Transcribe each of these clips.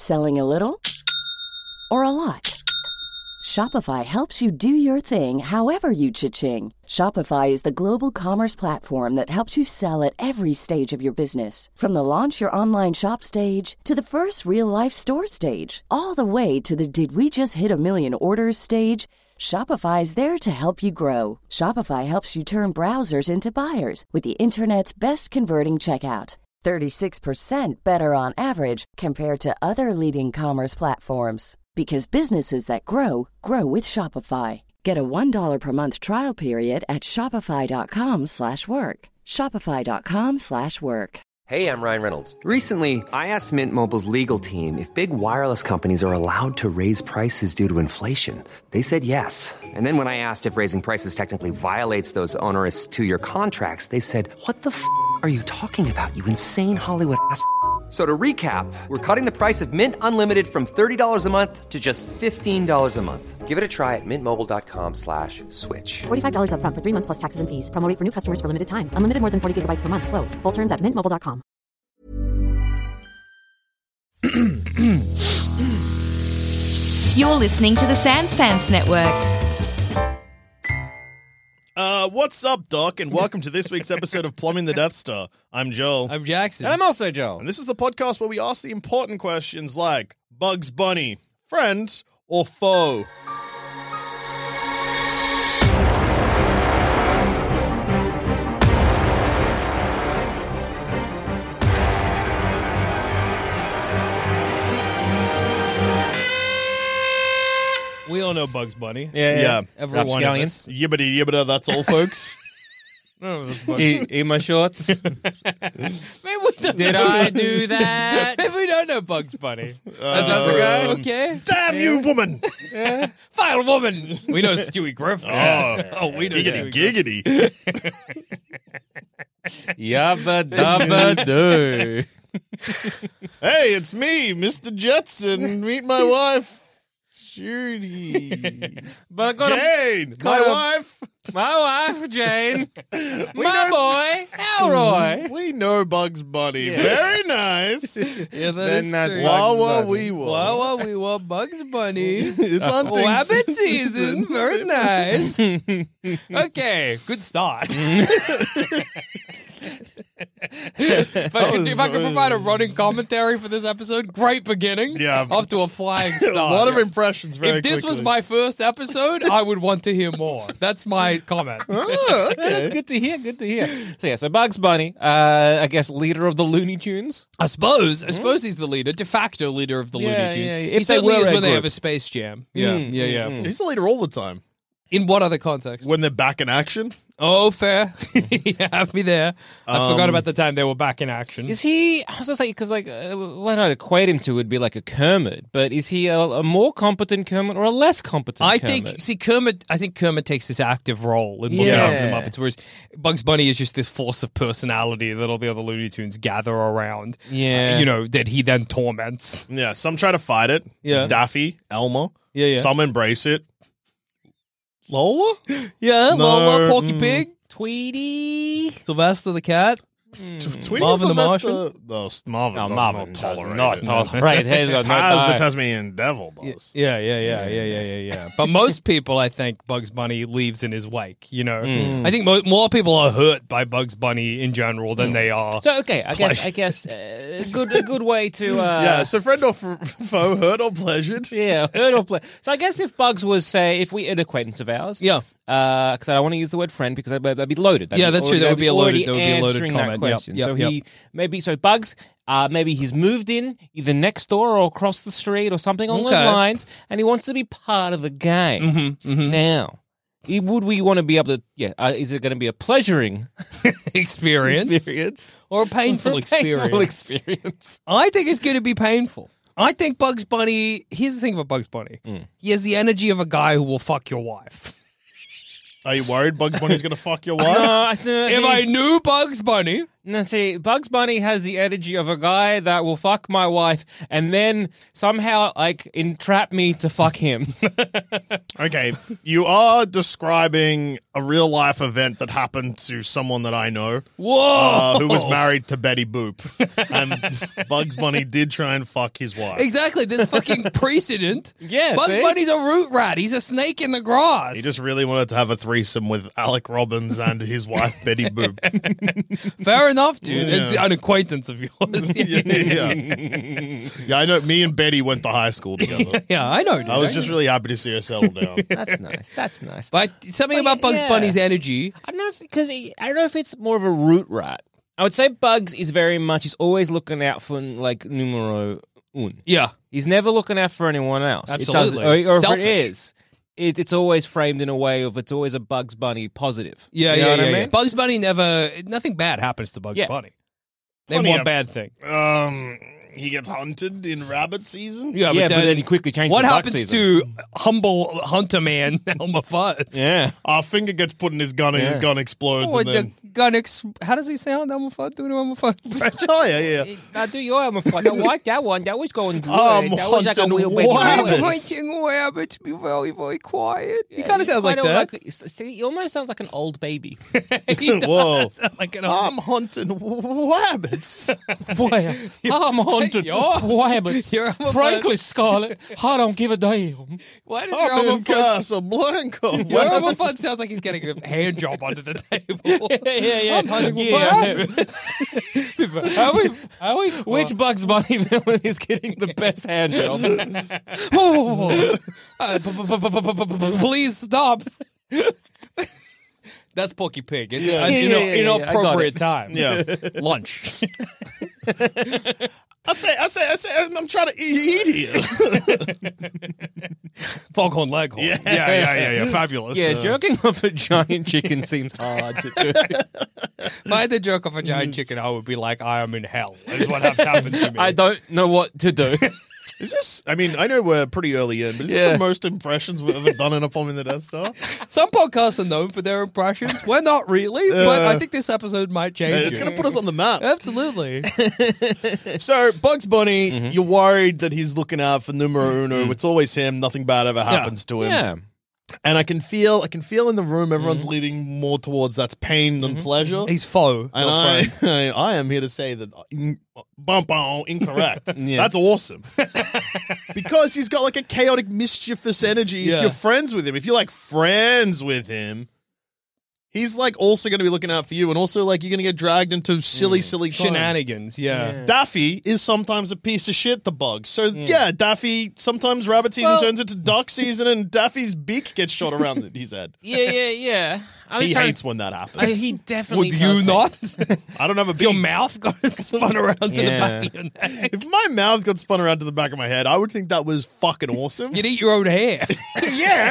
Selling a little or a lot? Shopify helps you do your thing however you cha-ching. Shopify is the global commerce platform that helps you sell at every stage of your business. From the launch your online shop stage to the first real-life store stage, all the way to the did we just hit a million orders stage. Shopify is there to help you grow. Shopify helps you turn browsers into buyers with the internet's best converting checkout. 36% better on average compared to other leading commerce platforms. Because businesses that grow, grow with Shopify. Get a $1 per month trial period at shopify.com/work. Shopify.com/work. Hey, I'm Ryan Reynolds. Recently, I asked Mint Mobile's legal team if big wireless companies are allowed to raise prices due to inflation. They said yes. And then when I asked if raising prices technically violates those onerous two-year contracts, they said, "What the f*** are you talking about, you insane Hollywood ass?" So to recap, we're cutting the price of Mint Unlimited from $30 a month to just $15 a month. Give it a try at mintmobile.com/switch. $45 up front for 3 months plus taxes and fees. Promo rate for new customers for limited time. Unlimited more than 40 gigabytes per month. Slows full terms at mintmobile.com. You're listening to the Sanspants Network. What's up, Doc, and welcome to this week's episode of Plumbing the Death Star. I'm Joel. I'm Jackson. And I'm also Joel. And this is the podcast where we ask the important questions like, Bugs Bunny, friend or foe? We all know Bugs Bunny. Yeah. Every one of us. Yibbity yibbida, that's all, folks. Eat my shorts. Maybe we don't Did know. I do that? Maybe we don't know Bugs Bunny. That's not the guy. Okay. Damn you, woman! Final woman. We know Stewie Griffin. We know Stewie Giggity Griffin. giggity. Yabba dabba doo. Hey, it's me, Mr. Jetson. Meet my wife, Judy. But I got Jane, my wife. my wife, Jane. My boy, Elroy. We know Bugs Bunny. Very nice. Yeah, Then that's true. Bugs Wawa Bunny. wee wa. Wow, we want Bugs Bunny. It's hunting Rabbit season. Very nice. Okay, good start. If I could provide a running commentary for this episode, great beginning. Yeah. Off to a flying A start. lot of impressions very If this was quickly. my first episode, I would want to hear more. That's my comment. Oh, That's okay. good to hear. Good to hear. So Bugs Bunny, I guess leader of the Looney Tunes. I suppose he's the leader, de facto leader of the Yeah, Looney Tunes. yeah, He if they certainly were is a when they group. have a Space Jam. Yeah. He's the leader all the time. In what other context? When they're back in action. Oh, fair. You have me there. I forgot about the time they were back in action. Is he? I was gonna say because what I'd equate him to would be like a Kermit, but is he a more competent Kermit or a less competent? I Kermit? think Kermit takes this active role in looking Yeah. after the Muppets, whereas Bugs Bunny is just this force of personality that all the other Looney Tunes gather around. Yeah. That he then torments. Yeah, some try to fight it. Yeah. Daffy, Elmer. Yeah. Some embrace it. Lola? Yeah, No, Lola, Porky Pig, Tweety. Sylvester the Cat. Tweety Marvin the and Sylvester- Martian? No, Marvin No, does Marvin not does tolerate not it. tolerate. He's got no Paz the time. Tasmanian Devil does. Yeah. But most people, I think, Bugs Bunny leaves in his wake. I think more people are hurt by Bugs Bunny in general than they are. So okay, I guess a good way to Yeah, so friend or foe, hurt or pleasured? yeah, hurt or play. So I guess if Bugs was say if we an acquaintance of ours, Yeah. because I don't want to use the word friend because that'd be loaded. Yeah, that's true. That would be a loaded answering that comment. question. Yep, So yep. Bugs. Maybe he's moved in either next door or across the street or something along Okay. those lines, and he wants to be part of the game. Now, would we want to be able to? Yeah, is it going to be a pleasuring experience or a painful or a experience? painful experience? I think it's going to be painful. I think Bugs Bunny. Here's the thing about Bugs Bunny. He has the energy of a guy who will fuck your wife. Are you worried Bugs Bunny's going to fuck your wife? No, If I knew Bugs Bunny, No, see, Bugs Bunny has the energy of a guy that will fuck my wife and then somehow, entrap me to fuck him. Okay, you are describing a real life event that happened to someone that I know. Whoa! Who was married to Betty Boop. And Bugs Bunny did try and fuck his wife. Exactly. There's fucking precedent. Yeah, Bugs see? Bunny's a root rat. He's a snake in the grass. He just really wanted to have a threesome with Alec Robbins and his wife, Betty Boop. Fair enough, dude. Yeah. An acquaintance of yours. Yeah, I know. Me and Betty went to high school together. Yeah, I know, dude. I was just really happy to see her settle down. That's nice. That's nice. But something about Bugs Bunny's energy. I don't know I don't know if it's more of a root rat. I would say Bugs is very much, he's always looking out for numero un. Yeah. He's never looking out for anyone else. Absolutely. Or if Selfish. it is, it's always framed in a way of it's always a Bugs Bunny positive. Yeah, You know what I mean? Bugs Bunny nothing bad happens to Bugs Yeah. Bunny. Name Funny one how- bad thing. He gets hunted in rabbit season. Yeah, but then he quickly changes What to duck happens season. to humble hunter man Elmer Fudd? Yeah. Our finger gets put in his gun and his Yeah. gun explodes. Oh, and then... the gun how does he sound, Elmer Fudd? Do an Elmer Fudd impression? Oh, yeah. I do your Elmer Fudd. I like that one. That was going good. I'm That was like a hunting real baby rabbits. boy. Hunting rabbits, be very, very quiet. He Yeah, kind of sounds like that. See, he almost sounds like an old baby. He does Whoa. sound like an I'm hunting rabbits. Boy, I'm hunting rabbits. You're Elmer Frankly, Scarlett, I don't give a damn. Why does your I'm Elmer in Fudd... Casablanca. Your Elmer Fudd sounds like he's getting a hand job under the table. Yeah. I'm hunting Yeah. rabbits. How we... Which Bugs Bunny villain is getting the best hand job? Please stop. That's Porky Pig. It's Yeah. inappropriate time. Yeah. Lunch. I say, I'm trying to eat here. Foghorn Leghorn. Yeah. Fabulous. Yeah, jerking off a giant chicken seems hard to do. If I had to jerk off a giant chicken, I would be like, I am in hell. Is what has happened to me. I don't know what to do. Is this, I mean, I know we're pretty early in, but is this the most impressions we've ever done in a Following the Death Star? Some podcasts are known for their impressions. We're not really, but I think this episode might change. It's going to put us on the map. Absolutely. So, Bugs Bunny, you're worried that he's looking out for numero uno. It's always him. Nothing bad ever happens to him. Yeah. And I can feel in the room everyone's leading more towards that's pain than pleasure. He's faux. And I am here to say that incorrect. Yeah. That's awesome. Because he's got like a chaotic, mischievous energy. Yeah. If you're friends with him, if you're like friends with him, he's like also going to be looking out for you. And also like you're going to get dragged into silly times. Shenanigans, yeah. Daffy is sometimes a piece of shit, the bug. So, yeah, Daffy, sometimes rabbit season turns into duck season and Daffy's beak gets shot around his head. Yeah. He hates when that happens. He definitely Would does you not? hate- I don't have a beak. Your mouth got spun around to the back of your neck. If my mouth got spun around to the back of my head, I would think that was fucking awesome. You'd eat your own hair. Yeah.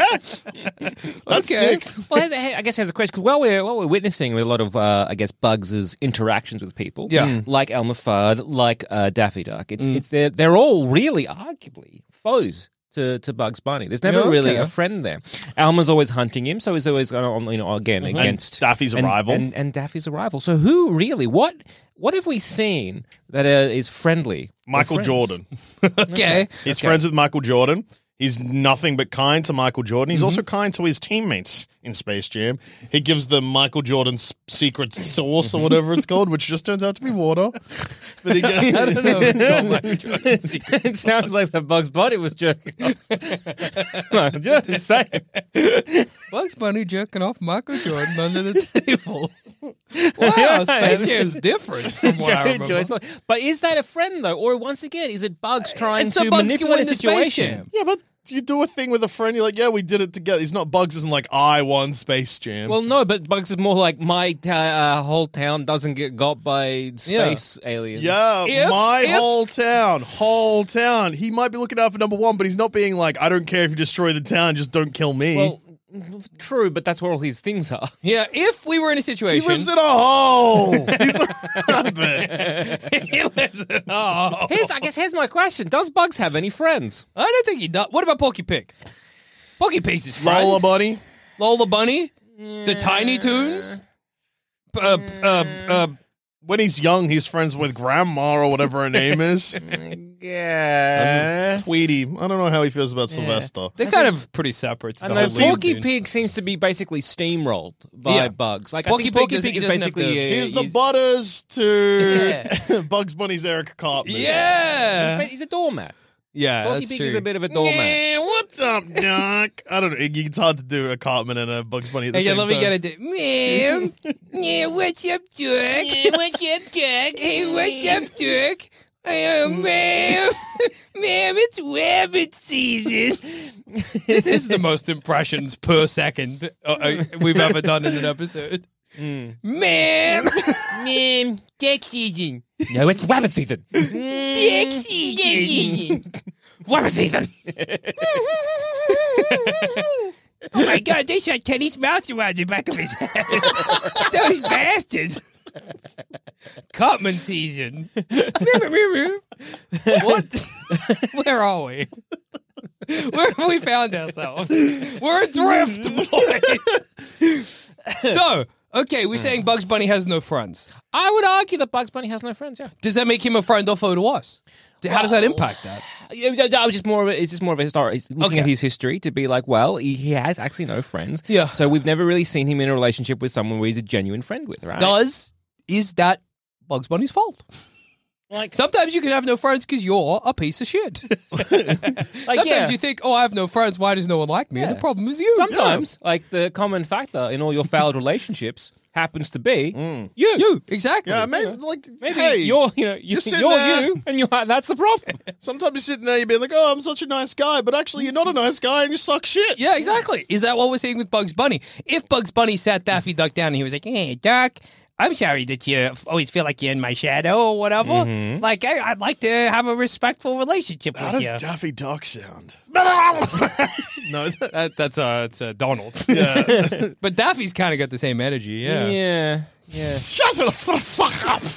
That's Okay. sick. Well, I guess here's a question. Because while we're witnessing a lot of, Bugs' interactions with people, Yeah. like Elmer Fudd, like Daffy Duck, it's they're all really arguably foes to Bugs Bunny. There's never Yeah, really okay. a friend there. Elmer's always hunting him, so he's always on, against Daffy's a rival. and Daffy's a rival. So who really? What have we seen that is friendly? or Michael friends? Jordan. Okay. He's friends with Michael Jordan. He's nothing but kind to Michael Jordan. He's also kind to his teammates in Space Jam. He gives them Michael Jordan's secret sauce or whatever it's called, which just turns out to be water. But he I don't know if it's called Michael Jordan's secret. It sounds like the Bugs Bunny was jerking off. No, just saying. Bugs Bunny jerking off Michael Jordan under the table. Wow, Space Jam's different from what I remember. But is that a friend though, or once again, is it Bugs trying It's the to Bugs manipulate win the the Space situation? Jam. Yeah, but you do a thing with a friend, you're like, yeah, we did it together. He's not Bugs isn't like, I won Space Jam. Well, no, but Bugs is more like my whole town doesn't get got by space aliens. yeah, If- my if- whole town. He might be looking out for number one, but he's not being like, I don't care if you destroy the town, just don't kill me. Well, true, but that's where all his things are. Yeah, if we were in a he situation... lives in a hole. He's a rabbit. He lives in a hole. Here's my question: does Bugs have any friends? I don't think he does. What about Porky Pig? Porky Pig's his friend. Lola Bunny. Lola Bunny? The Tiny Toons? when he's young, he's friends with Grandma or whatever her name is. Yeah. Tweety. I don't know how he feels about Sylvester. They're kind of pretty separate. I the know whole lead Porky dude. Pig seems to be basically steamrolled by Yeah. Bugs. Like Porky I think Pig Porky doesn't- Pig he is doesn't have basically He's the Butters to Bugs Bunny's Eric Cartman. Yeah. he's a doormat. Yeah, Porky that's Pig true. is a bit of a doormat. Yeah, what's up, Doc? I don't know. It's hard to do a Cartman and a Bugs Bunny at the Hey, same let me time. get it. Ma'am. Yeah, what's up, Dirk? What's up, Dirk? Hey, what's up, Dirk? Ma'am. Ma'am, it's rabbit season. This is the most impressions per second we've ever done in an episode. Ma'am. Ma'am, dick season. No, it's rabbit season. Dick season. Rabbit season. Oh my God, they shot Kenny's mouth around the back of his head. Those bastards. Cartman season. What? Where are we? Where have we found ourselves? We're adrift, boys. So, okay, we're saying Bugs Bunny has no friends. I would argue that Bugs Bunny has no friends. Yeah. Does that make him a friend or foe to us? How does that impact that? I was just more of a, it's just more of a historic. Looking at his history to be like, well, he has actually no friends. Yeah. So we've never really seen him in a relationship with someone where he's a genuine friend with, right? Is that Bugs Bunny's fault? Like Sometimes you can have no friends because you're a piece of shit. Sometimes you think, oh, I have no friends. Why does no one like me? And the problem is you. sometimes, like the common factor in all your failed relationships happens to be you. You, exactly. Yeah, maybe, like, Maybe hey, you're sitting there. you, and that's the problem. sometimes you're sitting there, you're being like, oh, I'm such a nice guy, but actually you're not a nice guy and you suck shit. Yeah, exactly. Is that what we're saying with Bugs Bunny? If Bugs Bunny sat Daffy Duck down and he was like, hey, Duck, I'm sorry that you always feel like you're in my shadow or whatever. Mm-hmm. Like, I'd like to have a respectful relationship How with does you. Daffy Duck sound? No, That's Donald. yeah. But Daffy's kind of got the same energy, yeah. Yeah. Shut the fuck up.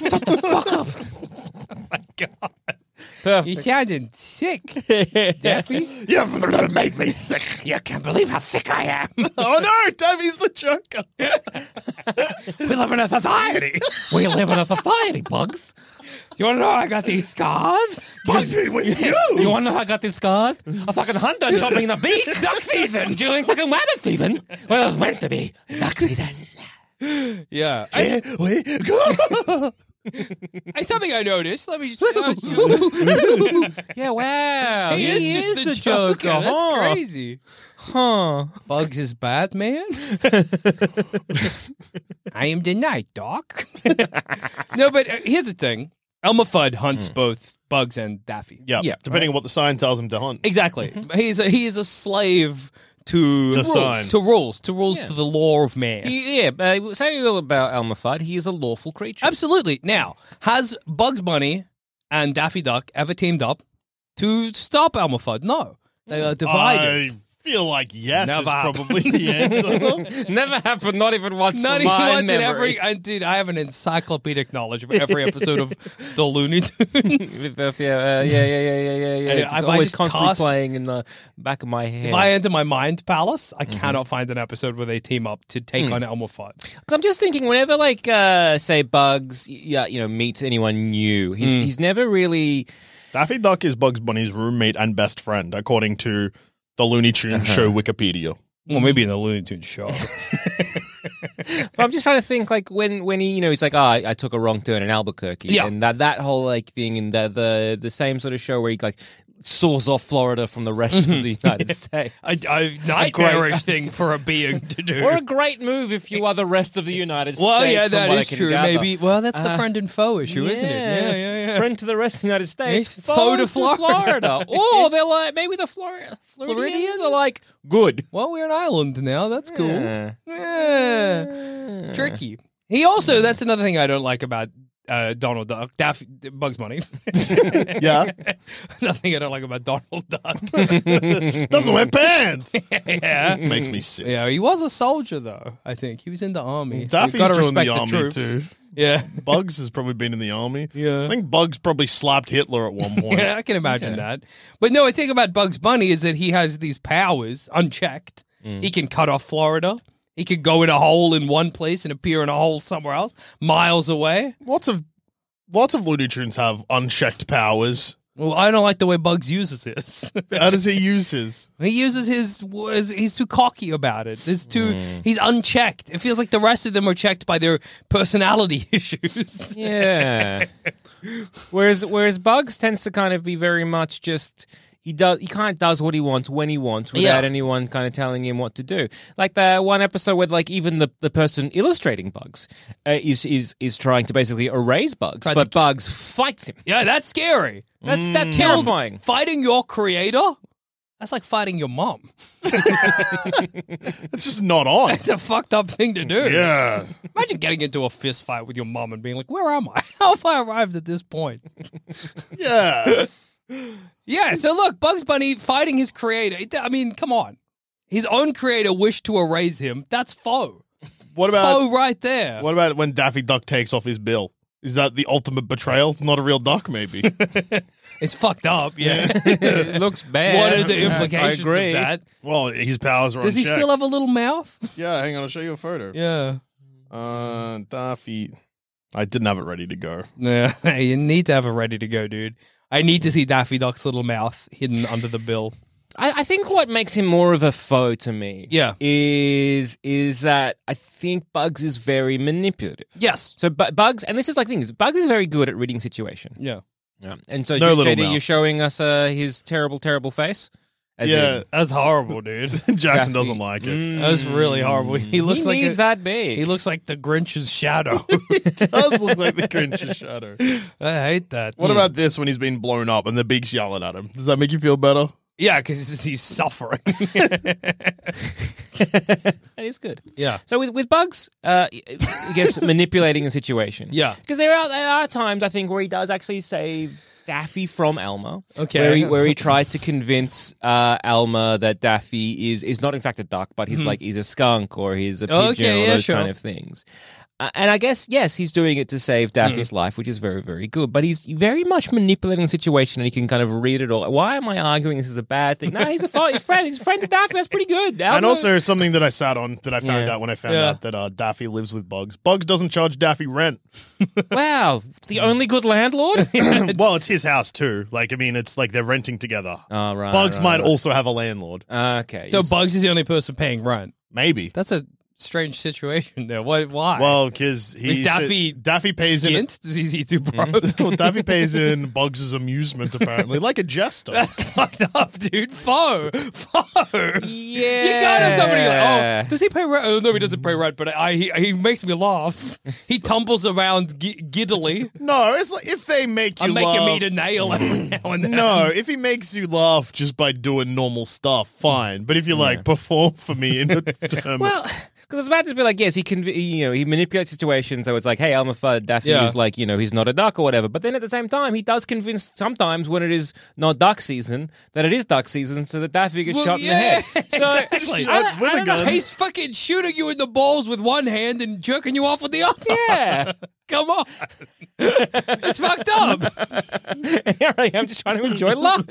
Perfect. You sounded sick, Daffy. You've made me sick. You can't believe how sick I am. Oh no, Daffy's the Joker. We live in a society. We live in a society, Bugs. You want to know how I got these scars? Bugsy with you. You want to know how I got these scars? A fucking hunter shot me in the beak. Duck season during fucking rabbit season. Well, it was meant to be duck season. Yeah. Here we go. Hey, something I noticed. Let me just. Yeah, wow. He is just the Joker. That's huh? crazy. Huh. Bugs is Batman. I am the Night Doc. No, but here's the thing: Elmer Fudd hunts both Bugs and Daffy. Yeah, Yeah, depending on what the sign tells him to hunt. Exactly. He is a slave to To rules, sign. to rules, to the law of man. Say all about Elmer Fudd. He is a lawful creature. Absolutely. Now, has Bugs Bunny and Daffy Duck ever teamed up to stop Elmer Fudd? No. They are divided. I feel like yes is Never. probably the answer. Never happened, not even once Not in even my once in memory. every. Dude, I have an encyclopedic knowledge of every episode of the Looney Tunes. Yeah. It's I've always just constantly cast- playing in the back of my head. If I enter my mind palace, I cannot find an episode where they team up to take on Elmer Fudd. 'Cause I'm just thinking, whenever, like, say Bugs, meets anyone new, he's never really. Daffy Duck is Bugs Bunny's roommate and best friend, according to the Looney Tunes show Wikipedia. Well, maybe in the Looney Tunes show. But I'm just trying to think, like, when he, he's like, I took a wrong turn in Albuquerque, Yeah. and that whole like thing in the same sort of show where he like saws off Florida from the rest of the United States. a nightmarish thing for a being to do. Or a great move if you are the rest of the United well, States. yeah, from that what I is can true. gather. Maybe. Well, that's the friend and foe issue, isn't it? Yeah. Friend to the rest of the United States, Yes, foe to Florida. Or they're like, maybe the Floridians are like, good. Well, we're an island now. That's cool. Yeah. Yeah. Tricky. He also, that's another thing I don't like about Donald Duck. Bugs Bunny. Yeah. Another thing I don't like about Donald Duck. Doesn't wear pants. Yeah. Makes me sick. Yeah, he was a soldier, though, I think. He was in the army. So Daffy's you've got to joined respect the army troops. too. Yeah. Bugs has probably been in the army. Yeah. I think Bugs probably slapped Hitler at one point. Yeah, I can imagine that. But no, I think about Bugs Bunny is that he has these powers unchecked. He can cut off Florida. He could go in a hole in one place and appear in a hole somewhere else, miles away. Lots of Looney Tunes have unchecked powers. Well, I don't like the way Bugs uses his. How does he use his? He uses he's too cocky about it. He's unchecked. It feels like the rest of them are checked by their personality issues. Yeah. Whereas Bugs tends to kind of be very much just he kind of does what he wants when he wants without anyone kind of telling him what to do. Like the one episode where like even the person illustrating Bugs is trying to basically erase Bugs, but Bugs fights him. Yeah, that's scary. That's terrifying. Fighting your creator? That's like fighting your mom. It's just not on. It's a fucked up thing to do. Yeah. Imagine getting into a fist fight with your mom and being like, where am I? How have I arrived at this point? Yeah. Yeah, so look, Bugs Bunny fighting his creator. I mean, come on. His own creator wished to erase him. That's faux. What about faux right there? What about when Daffy Duck takes off his bill? Is that the ultimate betrayal? Not a real duck, maybe. It's fucked up, yeah. It looks bad. What are the implications I agree. of that? Well, his powers are Does he unchecked. still have a little mouth? Yeah, hang on, I'll show you a photo. Yeah. Daffy. I didn't have it ready to go. Yeah, you need to have it ready to go, dude. I need to see Daffy Duck's little mouth hidden under the bill. I think what makes him more of a foe to me is that I think Bugs is very manipulative. Yes. So Bugs, and this is like things, Bugs is very good at reading situation. Yeah. Yeah. And so No little JD, mouth. you're showing us his terrible, terrible face? As in- That's horrible, dude. Jackson Daffy. doesn't like it. That's really horrible. He looks he like needs that big. He looks like the Grinch's shadow. It does look like the Grinch's shadow. I hate that. What about this when he's been blown up and the beak's yelling at him? Does that make you feel better? Yeah, because he's suffering. That is good. Yeah. So with Bugs, I guess manipulating a situation. Yeah. Because there are times I think where he does actually save Daffy from Elmo. Okay. Where he tries to convince Elma that Daffy is not in fact a duck, but he's like he's a skunk or he's a pigeon or those kind of things. And I guess, yes, he's doing it to save Daffy's life, which is very, very good. But he's very much manipulating the situation and he can kind of read it all. Why am I arguing this is a bad thing? No, he's a friend. He's a friend to Daffy. That's pretty good. And also something that I sat on that I found Yeah. out when I found out that Daffy lives with Bugs. Bugs doesn't charge Daffy rent. Wow, the only good landlord? Well, it's his house too. Like, I mean, it's like they're renting together. Oh, right. Bugs right, might right. also have a landlord. Okay. So Bugs is the only person paying rent. Maybe. That's a strange situation there. Why? Well, because Daffy pays in. skint? Is he too broke? Well, Daffy pays in Bugs' amusement, apparently, like a jester. That's fucked up, dude. Foe. Yeah. You gotta have somebody like, oh, does he pay rent? Oh, no, he doesn't pay rent, but he makes me laugh. He tumbles around giddily. No, it's like if they make you I'm making laugh. me a nail every now and then. No, if he makes you laugh just by doing normal stuff, fine. But if you like perform for me in a term, Well, because I was about to be like, yes, he manipulates situations. So it's like, hey, Elmer Fudd, Daffy is like, he's not a duck or whatever. But then at the same time, he does convince sometimes when it is not duck season that it is duck season, so that Daffy gets shot in the head. So Exactly. with a gun. He's fucking shooting you in the balls with one hand and jerking you off with the other. yeah, Come on. It's fucked up. here I am just trying to enjoy lunch.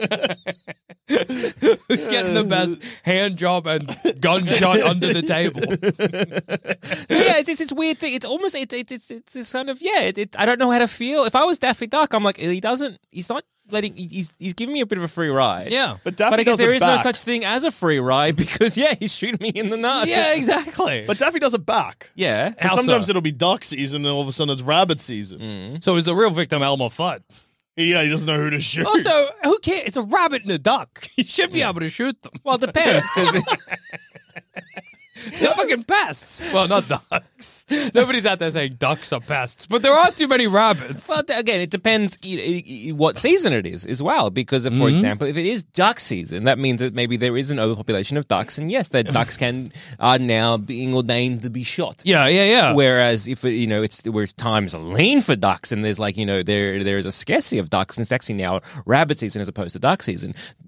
Who's getting the best hand job and gunshot under the table? So yeah, it's this weird thing. It's almost it's this kind of I don't know how to feel. If I was Daffy Duck, I'm like he's not letting he's giving me a bit of a free ride. Yeah. but Daffy But I guess does there it is no back. such thing as a free ride because he's shooting me in the nuts. Yeah, exactly. But Daffy does it back. Yeah. 'Cause How sometimes so? it'll be duck season, and all of a sudden it's rabbit season. So is the real victim Elmer Fudd? Yeah, he doesn't know who to shoot. Also, who cares? It's a rabbit and a duck. You should be able to shoot them. Well, it depends because They're fucking pests. Well, not ducks. Nobody's out there saying ducks are pests, but there aren't too many rabbits. well, again, it depends what season it is as well. Because, for example, if it is duck season, that means that maybe there is an overpopulation of ducks, and yes, the ducks are now being ordained to be shot. Yeah. Whereas if it's where times are lean for ducks, and there's there is a scarcity of ducks, and it's actually now rabbit season as opposed to duck season.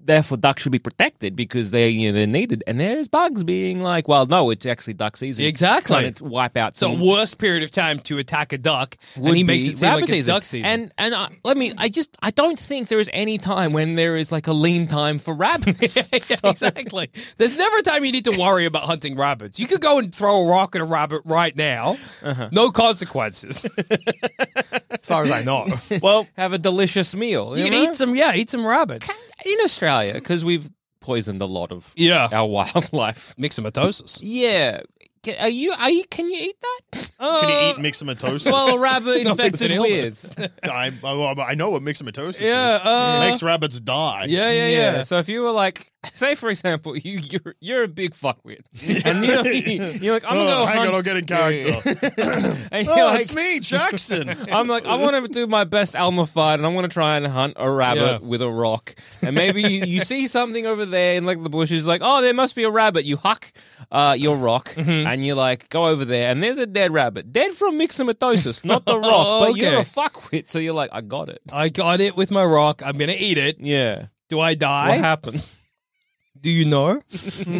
therefore ducks should be protected because they're needed. And there's bugs being like, well, no, it's actually duck season. Exactly. Trying to wipe out. So worst period of time to attack a duck, and he makes it seem like it's duck season. And I don't think there is any time when there is like a lean time for rabbits. Exactly. There's never a time you need to worry about hunting rabbits. You could go and throw a rock at a rabbit right now. No consequences. As far as I know. Well, Have a delicious meal. You can eat some rabbit. In Australia, because we've poisoned a lot of Yeah. our wildlife. Myxomatosis. Yeah. Can you eat that? can you eat myxomatosis? Well, a rabbit No, it's an infected illness. with. I know what myxomatosis is. Yeah, It makes rabbits die. Yeah. So if you were like, say for example, you're a big fuckwit, and you're like, I'm gonna go hang hunt. on, I'll get in character. And you're Oh, like, it's me, Jackson. I'm like, I want to do my best Alma fight, and I'm going to try and hunt a rabbit with a rock. And maybe you see something over there in like the bushes, like, oh, there must be a rabbit. You huck your rock, and you like go over there, and there's a dead rabbit, dead from myxomatosis, not the rock, but you're a fuckwit, so you're like, I got it. I got it with my rock. I'm going to eat it. Yeah. Do I die? What happened? Do you know? I Or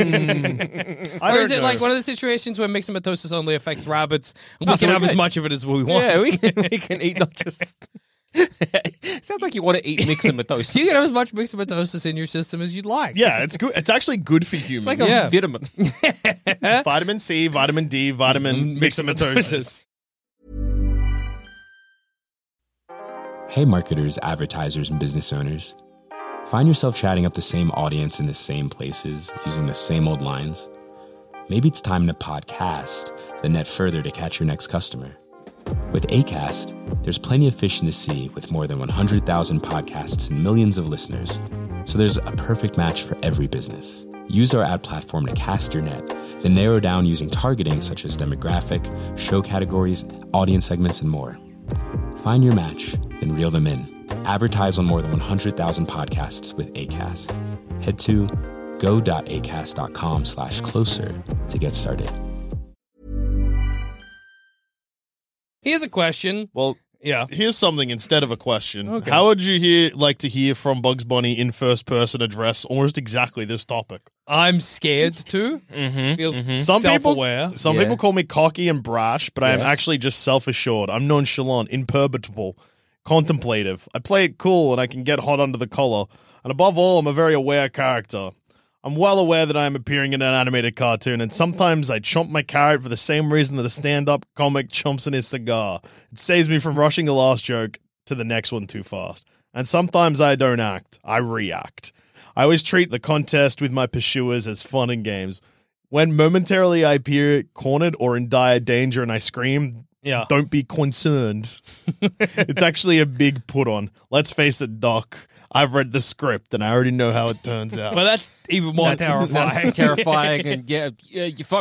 is don't it know. like one of the situations where myxomatosis only affects rabbits and Oh, we so can we're have as good. much of it as we want? Yeah, we can eat not just. Sounds like you want to eat myxomatosis. You can have as much myxomatosis in your system as you'd like. Yeah, it's good. It's actually good for humans. It's like a vitamin. Vitamin C, vitamin D, vitamin myxomatosis. Hey marketers, advertisers, and business owners. Find yourself chatting up the same audience in the same places, using the same old lines? Maybe it's time to podcast, then net further to catch your next customer. With Acast, there's plenty of fish in the sea with more than 100,000 podcasts and millions of listeners. So there's a perfect match for every business. Use our ad platform to cast your net, then narrow down using targeting such as demographic, show categories, audience segments, and more. Find your match, then reel them in. Advertise on more than 100,000 podcasts with Acast. Head to go.acast.com/closer to get started. Here's a question. Well, Yeah. here's something instead of a question. Okay. How would you like to hear from Bugs Bunny in first person address almost exactly this topic? I'm scared to. Feels Some self-aware. people call me cocky and brash, but I am actually just self-assured. I'm nonchalant, imperturbable, contemplative. I play it cool and I can get hot under the collar. And above all, I'm a very aware character. I'm well aware that I am appearing in an animated cartoon, and sometimes I chomp my carrot for the same reason that a stand-up comic chomps in his cigar. It saves me from rushing the last joke to the next one too fast. And sometimes I don't act. I react. I always treat the contest with my pursuers as fun and games. When momentarily I appear cornered or in dire danger and I scream, don't be concerned. It's actually a big put-on. Let's face it, Doc. I've read the script and I already know how it turns out. Well, that's even more terrifying. That's terrifying. And you Foe.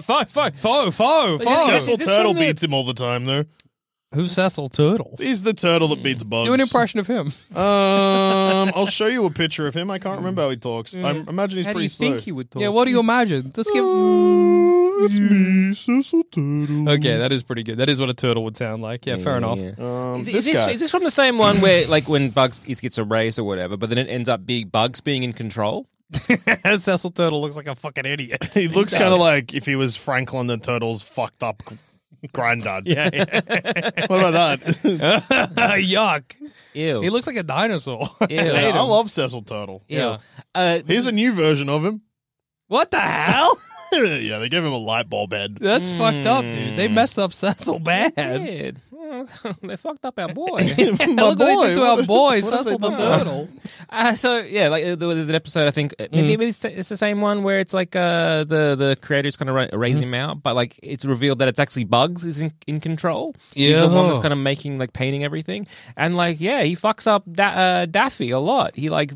Cecil Just Turtle from the- beats him all the time, though. Who's Cecil Turtle? He's the turtle that beats Bugs. Do an impression of him. I'll show you a picture of him. I can't remember how he talks. I imagine he's How do pretty you think slow. he would talk? Yeah, what do you imagine? Let's give. It's me, Cecil Turtle. Okay, that is pretty good. That is what a turtle would sound like. Yeah, fair enough. Is this from the same one where, like, when Bugs gets a raise or whatever, but then it ends up being Bugs being in control? Cecil Turtle looks like a fucking idiot. He looks kind of like if he was Franklin the Turtle's fucked up granddad. Yeah. What about that? Yuck. Ew. He looks like a dinosaur. Ew. I love Cecil Turtle. Ew. Here's a new version of him. What the hell? Yeah, they gave him a light bulb head. That's fucked up, dude. They messed up Cecil bad. Did. They fucked up our boy. Look what they did to our boy, Cecil the Turtle. So yeah, like there's an episode I think maybe it's the same one where it's like the creators kind of raise him out, but like it's revealed that it's actually Bugs is in control. He's the one that's kind of making like painting everything, and like he fucks up Daffy a lot. He like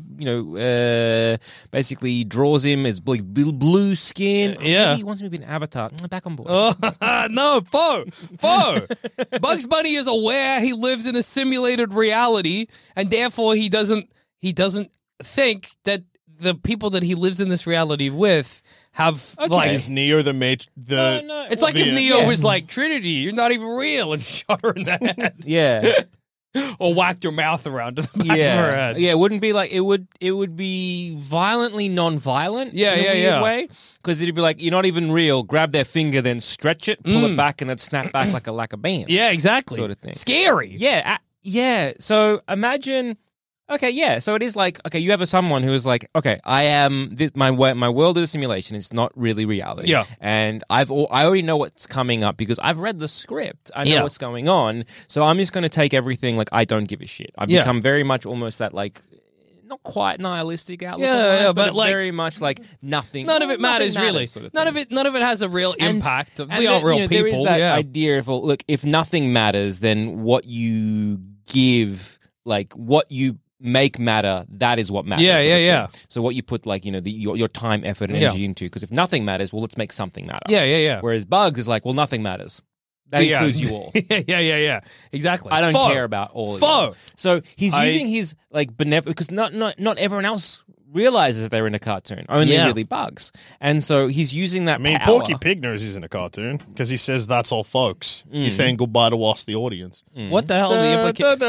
basically draws him as blue skin. Maybe he wants me to be an avatar. Back on board. No, foe. Bugs Bunny is aware he lives in a simulated reality, and therefore he doesn't think that the people that he lives in this reality with have like. Is Neo the mate? It's like if Neo was like, Trinity, you're not even real, and shot her in the head. Yeah. or whacked her mouth around to the back of her head. Yeah, it wouldn't be like it would be violently non-violent in a weird way. Because it'd be like, you're not even real, grab their finger, then stretch it, pull it back, and then snap back like a band. Yeah, exactly. Sort of thing. Scary. Yeah, yeah. So imagine, okay, yeah. So it is like, okay, you have someone who is like, okay, I am this. My world is a simulation. It's not really reality. Yeah. And I already know what's coming up because I've read the script. I know what's going on. So I'm just going to take everything like I don't give a shit. I've become very much almost that like. Not quite nihilistic outlook, but like, very much like nothing. None of it matters really. Sort of none of it has a real impact. We are real people. There is that idea of look, if nothing matters, then what you give, like what you make matter, that is what matters. Yeah. So what you put, like your time, effort, and energy into, because if nothing matters, well, let's make something matter. Yeah. Whereas Bugs is like, well, nothing matters. That includes you all. Yeah. Exactly. I don't care about all of you. So he's using his like benevolent, because not everyone else realizes that they're in a cartoon. Only really Bugs. And so he's using that power. Porky Pig knows he's in a cartoon because he says that's all folks. He's saying goodbye to us, the audience. What the hell are the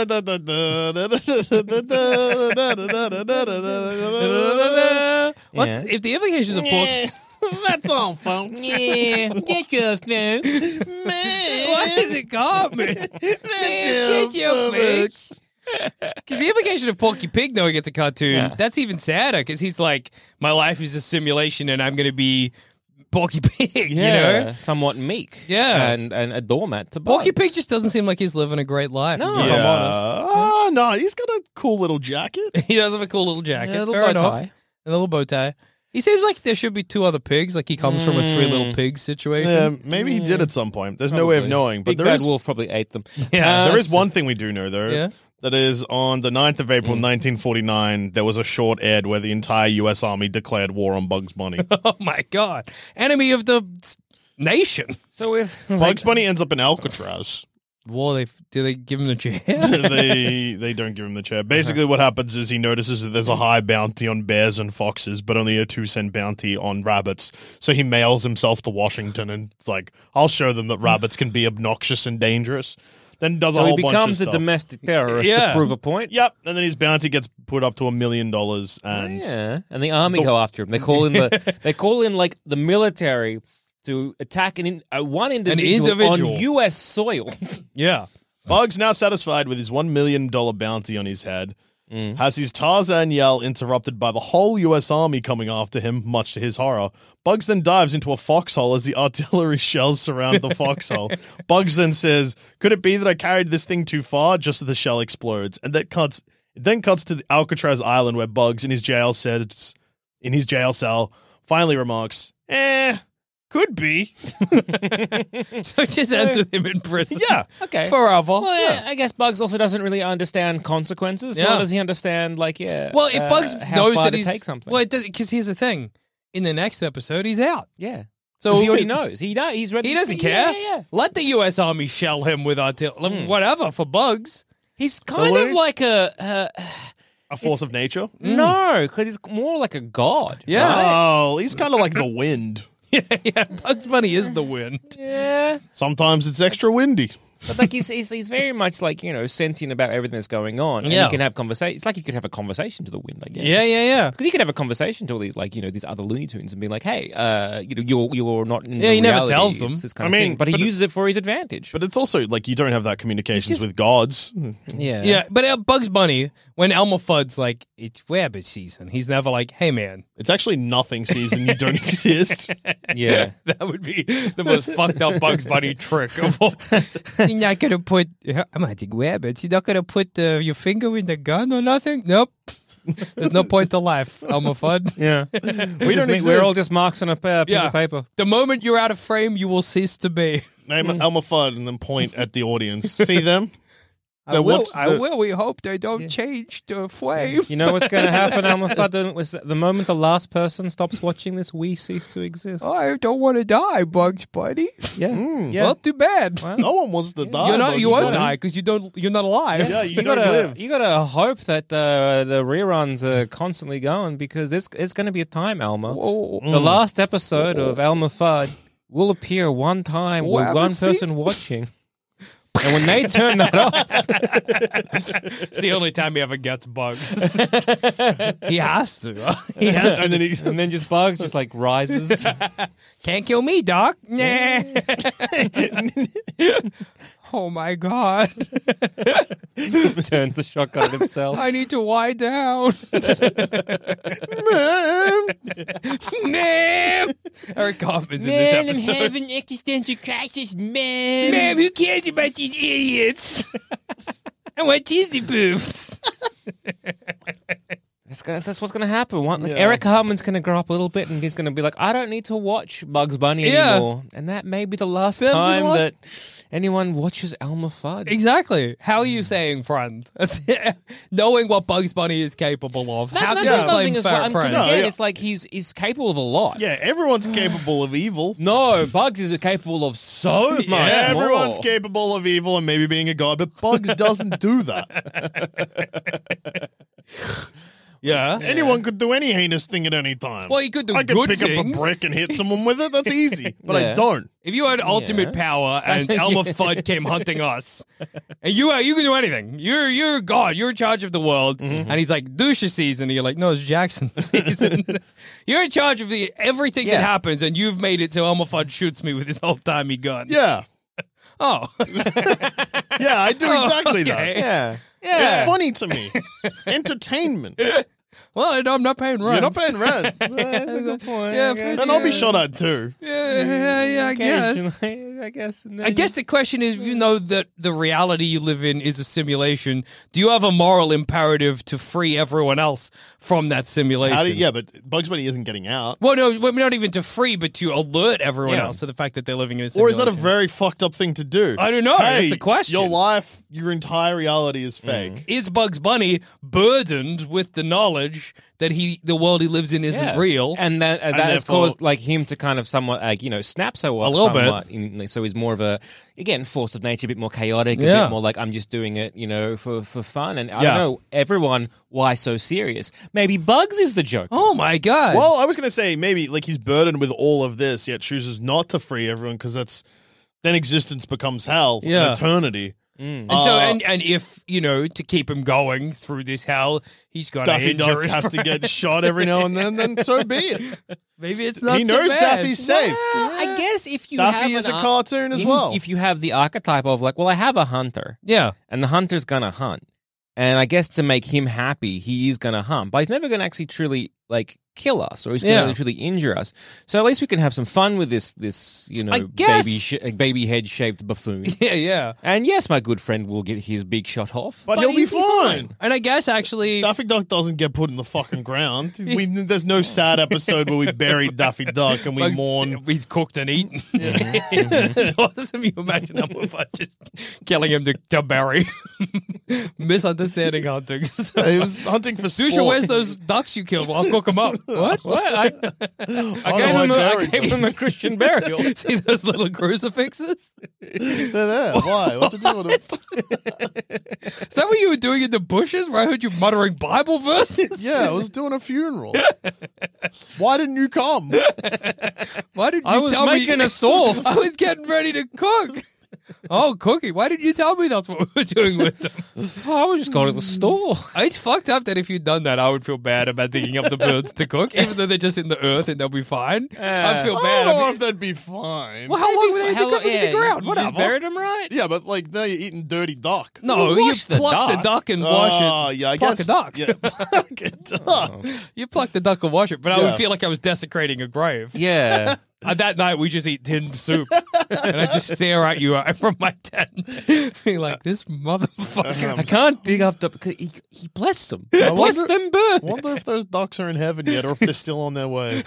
implications? If the implications of Porky... That's all, folks. Yeah, get your thing. Man. Why does it got me? Get your fix. Because the implication of Porky Pig knowing it's a cartoon, that's even sadder because he's like, my life is a simulation and I'm going to be Porky Pig, you know? Somewhat meek. Yeah. And a doormat to Bugs. Porky Pig just doesn't seem like he's living a great life. No. if I'm honest. Oh, no, he's got a cool little jacket. He does have a cool little jacket. A little Fair bow enough. tie. A little bow tie. He seems like there should be two other pigs. Like he comes from a three little pigs situation. Yeah, maybe he did at some point. There's no way of knowing. But Big Bad Wolf probably ate them. there is one thing we do know, though. Yeah. That is, on the 9th of April, 1949, there was a short ad where the entire U.S. Army declared war on Bugs Bunny. Oh, my God. Enemy of the nation. So if Bugs Bunny ends up in Alcatraz. Well, do they give him the chair? They don't give him the chair. Basically, what happens is he notices that there's a high bounty on bears and foxes, but only a 2-cent bounty on rabbits. So he mails himself to Washington, and it's like, I'll show them that rabbits can be obnoxious and dangerous. Then does a whole bunch of stuff. So he becomes a domestic terrorist to prove a point. Yep, and then his bounty gets put up to $1 million, and and the army go after him. They call in like the military to attack one individual on U.S. soil. Yeah. Bugs, now satisfied with his $1 million bounty on his head, has his Tarzan yell interrupted by the whole U.S. Army coming after him, much to his horror. Bugs then dives into a foxhole as the artillery shells surround the foxhole. Bugs then says, "Could it be that I carried this thing too far?" Just as the shell explodes. And it then cuts to the Alcatraz Island where Bugs in his jail cell finally remarks, could be. So it just ends with him in prison. Yeah. Okay. Forever. Well, I guess Bugs also doesn't really understand consequences. Nor does he understand, like, Well, if Bugs how knows far that to he's... take something. Well, because here's the thing. In the next episode, he's out. Yeah. So he already knows. He's read. He doesn't care. Yeah. Let the U.S. Army shell him with artillery. Whatever, for Bugs. He's kind of like a force of nature? No, because he's more like a god. Yeah. Oh, he's kind of like the wind. Yeah, Bugs Bunny is the wind. Yeah. Sometimes it's extra windy. But like he's very much like, you know, sentient about everything that's going on. And Yeah. he can have conversation. It's like you could have a conversation to the wind, I guess. Yeah. Because you could have a conversation to all these, like, you know, these other Looney Tunes and be like, hey, you know, you're not in he never reality. tells them. It's this kind of thing. But he uses it for his advantage. But it's also like you don't have that communications with gods. Yeah. Yeah, but Bugs Bunny, when Elmer Fudd's like, it's rabbit season, he's never like, hey, man. It's actually nothing season. You don't exist. Yeah. That would be the most fucked up Bugs Bunny trick of all. You're not going to put, I'm hunting rabbits. You're not going to put your finger in the gun or nothing? Nope. There's no point to life, Elmer Fudd. Yeah. We're all just marks on a piece of paper. The moment you're out of frame, you will cease to be. Name Elmer Fudd and then point at the audience. See them? I will. We hope they don't change the flame. You know what's going to happen, Elmer Fudd? Was the moment the last person stops watching this, we cease to exist. I don't want to die, Bugs Bunny. Yeah. Yeah. Well, too bad. Well, No one wants to die. You won't die because you're not alive. Yeah, you don't gotta live. you gotta hope that the reruns are constantly going because it's going to be a time, Elmer. The last episode of Elmer Fudd will appear one time with haven't one seen- person watching. And when they turn that off, It's the only time he ever gets bugs. He has to. He has to. and then just Bugs just like rises. Can't kill me, Doc. Nah. Oh my God. Just turns the shotgun on himself. I need to lie down. Ma'am. Eric Kaufman's in this episode. having existential crisis, man. Ma'am, who cares about these idiots? I want cheesy boobs. That's what's going to happen. Eric Hartman's going to grow up a little bit, and he's going to be like, I don't need to watch Bugs Bunny anymore. And that may be the last time that anyone watches Elmer Fudd. Exactly. How are you saying, friend? Knowing what Bugs Bunny is capable of. How can you claim friend? Because again, it's like he's capable of a lot. Yeah, everyone's capable of evil. No, Bugs is capable of so much more. Everyone's capable of evil and maybe being a god, but Bugs doesn't do that. Yeah. Anyone could do any heinous thing at any time. Well, you could do I could good pick things. up a brick and hit someone with it. That's easy. But I don't. If you had ultimate power and Elmer Fudd came hunting us, and you can do anything. You're God. You're in charge of the world. And he's like, douche season. And you're like, no, it's Jackson season. You're in charge of everything that happens, and you've made it so Elmer Fudd shoots me with his old-timey gun. Yeah. Oh. Yeah, I do exactly that. Yeah. It's funny to me. Entertainment. Well, I'm not paying rent. You're not paying rent. That's a good point. Yeah, And I'll be shot at too. Yeah, I guess. I guess. I guess the question is, you know that the reality you live in is a simulation. Do you have a moral imperative to free everyone else from that simulation? But Bugs Bunny isn't getting out. Well, no, not even to free, but to alert everyone else to the fact that they're living in a simulation. Or is that a very fucked up thing to do? I don't know. Hey, That's the question. Your life, your entire reality is fake. Is Bugs Bunny burdened with the knowledge that the world he lives in isn't real? And that has therefore- caused like him to kind of somewhat snap so A little bit. somewhat. So he's more of a, again, force of nature, a bit more chaotic, a bit more like I'm just doing it, for fun. And I don't know, everyone, why so serious? Maybe Bugs is the joke. Oh my God. Well, I was going to say maybe like he's burdened with all of this, yet chooses not to free everyone because then existence becomes hell, eternity. And so, and if, to keep him going through this hell, he's got to Daffy Duck have to get shot every now and then so be it. Maybe it's not He so knows bad. Daffy's safe. I guess if you Daffy have is a cartoon as well. If you have the archetype of like, well, I have a hunter. Yeah. And the hunter's going to hunt. And I guess to make him happy, he is going to hunt. But he's never going to actually truly, kill us, or he's going to truly injure us. So at least we can have some fun with this I guess. baby head-shaped buffoon. Yeah. And yes, my good friend will get his big shot off. But he'll be fine. And I guess actually... Daffy Duck doesn't get put in the fucking ground. There's no sad episode where we buried Daffy Duck and we mourn. He's cooked and eaten. It's awesome. You imagine Elmer just killing him to bury. Misunderstanding hunting. He was hunting for sport. Susha, where's those ducks you killed? Well, I'll cook them up. What? I gave him a Christian burial. See those little crucifixes? They're there. Why? What to do with them? Is that what you were doing in the bushes where I heard you muttering Bible verses? Yeah, I was doing a funeral. Why didn't you come? Why didn't you I was tell making me? a sauce. I was getting ready to cook. Oh, cooking. Why didn't you tell me that's what we were doing with them? I would just go to the store. It's fucked up that if you'd done that, I would feel bad about digging up the birds to cook, even though they're just in the earth and they'll be fine. I'd feel I bad. don't know if that'd be fine. Well, how long were they in the ground? You Whatever. just buried him right? Yeah, but now you're eating dirty duck. No, You you wash the pluck the duck. duck and wash it. Oh, yeah, I Pluck guess. a duck. Yeah, pluck a duck. You pluck the duck and wash it, but I Yeah. would feel like I was desecrating a grave. Yeah. That night, we just eat tinned soup, and I just stare at you from my tent, being like, "This motherfucker." I can't dig up the because he blessed them. Bless wonder- them birds. Wonder if those ducks are in heaven yet, or if they're still on their way,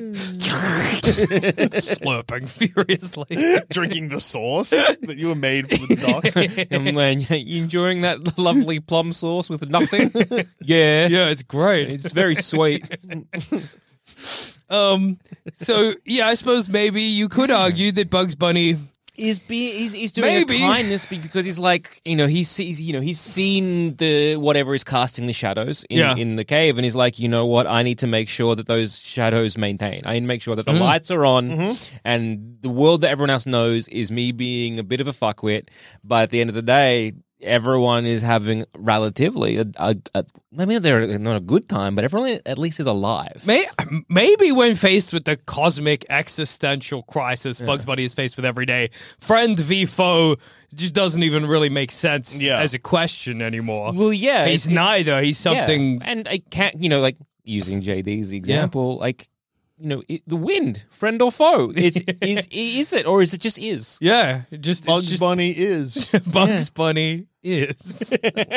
Slurping furiously. drinking the sauce that you were made for the duck. And when you enjoying that lovely plum sauce with nothing? Yeah. Yeah, it's great. It's very sweet. So yeah, I suppose maybe you could argue that Bugs Bunny He's doing a kindness because he's like, he sees, he's seen the whatever is casting the shadows in the cave, and he's like, you know what, I need to make sure that those shadows maintain. I need to make sure that the lights are on, and the world that everyone else knows is me being a bit of a fuckwit. But at the end of the day, everyone is having relatively maybe they're not a good time, but everyone at least is alive. Maybe when faced with the cosmic existential crisis Bugs Bunny is faced with every day, friend v foe just doesn't even really make sense as a question anymore. Well, yeah. He's neither. He's something... Yeah. And I can't, like, using JD's example, like, the wind, friend or foe? Is it, or is it just is? Yeah, Bugs Bunny is. Bugs Bunny is.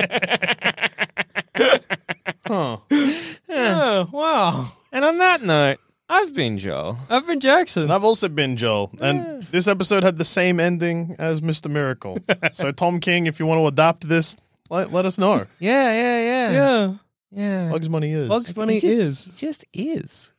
Huh. Oh, wow. And on that note, I've been Joel. I've been Jackson. And I've also been Joel. And this episode had the same ending as Mr. Miracle. So Tom King, if you want to adapt this, let us know. Yeah. Yeah. Bugs Bunny is. Bugs Bunny It just is.